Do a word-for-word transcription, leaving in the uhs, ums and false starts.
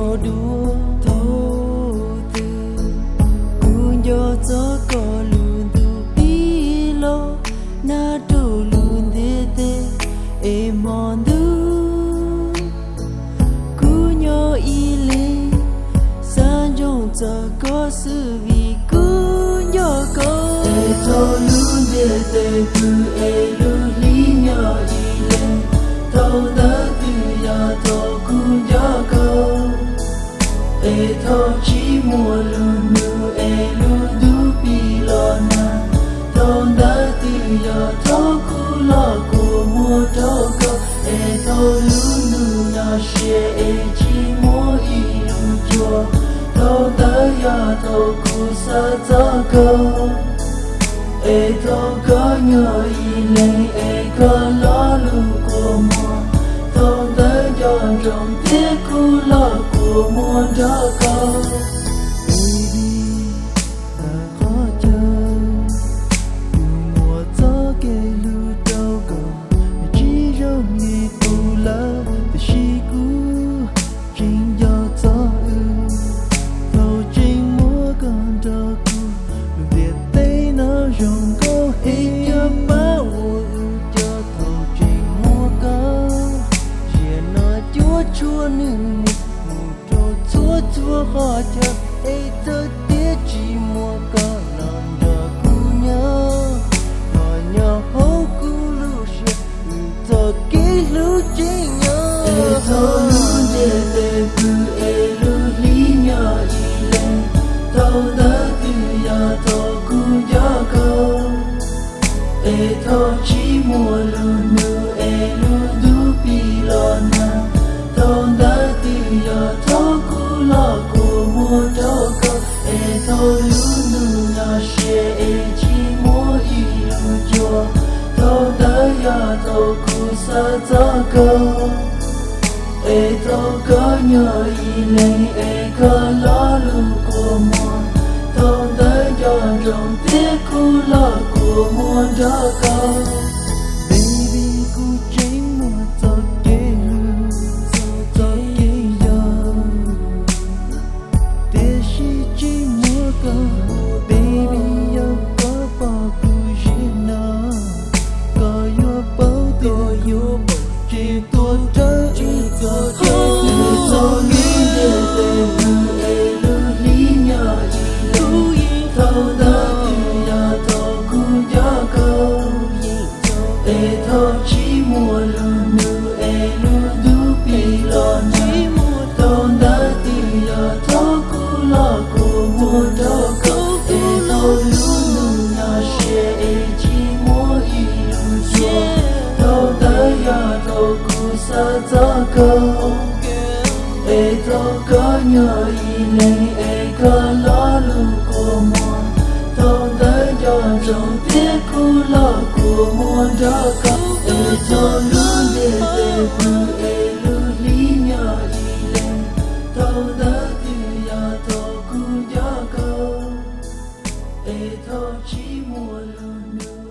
thô đua thô tư cuốn gió gió có luôn tu bi lo na tu luôn thế thế em mòn du cuốn gió y lên san dòng giờ có sự vì cuốn gió có em thô luôn thế thế cứ em luôn lý nhỏ y lên thâu đã từ giờ thâu cuốn gió có e thâu chỉ mùa luôn nu e luôn du pi lo na thâu đã từ giờ thâu cu lo của mùa thâu có e thâu luôn nu nhà xe e chỉ mùa y luôn chua thâu đã giờ thâu cu sa gió có e thâu có nhớ y lên e có lo luôn của mùa thâu đã giờ trong tiếc cu lo của muôn gió có baby ta khó chơi mùa gió kề lưu đâu có chỉ rong đi tu la từ khi cũ trên gió gió ư thâu trên mùa con đâu cũ luôn việt tây nó rong có hết cho bao ư cho thâu trên mùa có giờ nó chúa chúa nương chúa chúa họ cho ấy tôi tiếc chỉ mua có lòng đỏ cũ nhớ họ nhớ hấu cũ lưu sẽ cho kỹ lưu chỉ nhớ ấy thôi luôn để để cứ ấy lưu lý nhỏ gì lên thâu đã từ giờ thâu cũ gió có ấy thôi chỉ mua luôn nu ấy lưu du pi lo na thâu đã từ giờ thâu lo của mùa đâu có e thôi luôn nu nhà xe e chỉ mua y luôn chua thâu đã ya thâu cu sa gió có e thâu có nhớ y lên e có lo luôn của mùa thâu đã ya trong tiếc cu lo của mùa đâu có baby cu tránh mùa gió kê hương gió kê baby yo có bao nhiêu nó có yo bao tôi yo chỉ tôi trở chỉ tôi để tôi nghĩ để để e lưu lý nhỏ gì thâu đã từ giờ thâu cũng gió có e thâu chỉ mùa luôn nu e lưu du pi lo na thâu đã từ giờ thâu cũng lo của mùa đâu có thâu luôn nu nhà xe e chỉ mua y luôn chua thâu đã ya thâu cu sa gió có e thâu có nhớ y lên e có lo luôn của mùa thâu đã ya trong tiếc cu lo của mùa đâu có e thâu luôn để để cứ e luôn lý nhỏ y lên thâu đã từ giờ thâu cu gió có e thâu chỉ mùa luôn nu